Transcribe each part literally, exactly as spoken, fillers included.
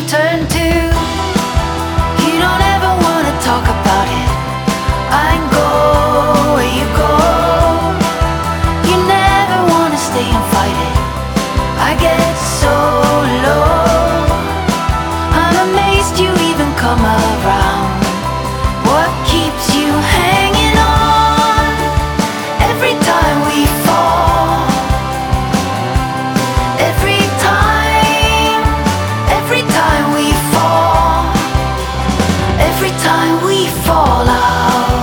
turn to. You don't ever wanna talk about it. I go where you go. You never wanna stay and fight it. I get so low. I'm amazed you even come around. What keeps you hanging on every time we fall? Every time, every time we fall, every time we fall out.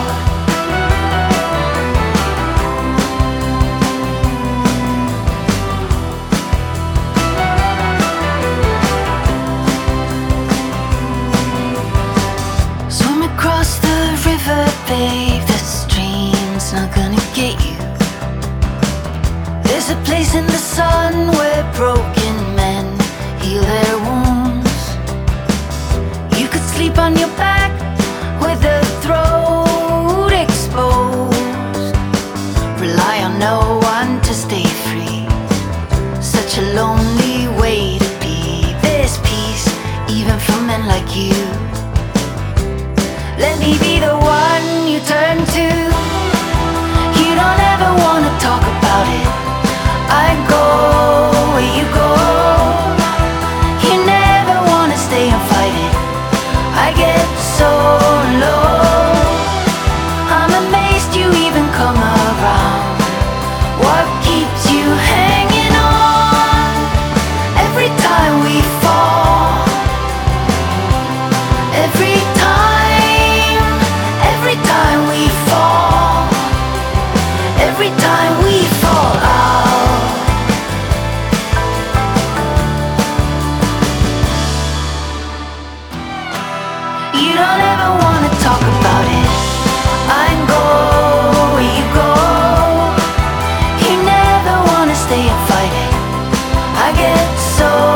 Swim across the river, babe, the stream's not gonna get you. There's a place in the sun where broken men heal their wounds. You could sleep on your back with a throat exposed. Rely on no one to stay free. Such a lonely way to be. There's peace even for men like you. Let me be the one you turn to. You don't ever wanna talk about it. I go where you go. You never wanna stay and fight it. I get so low. I'm amazed you even come around. What keeps you hanging on every time we fall? Every time, every time we fall, every time we fall out. You don't ever wanna talk about it. I go where you go. You never wanna stay and fight it. I get so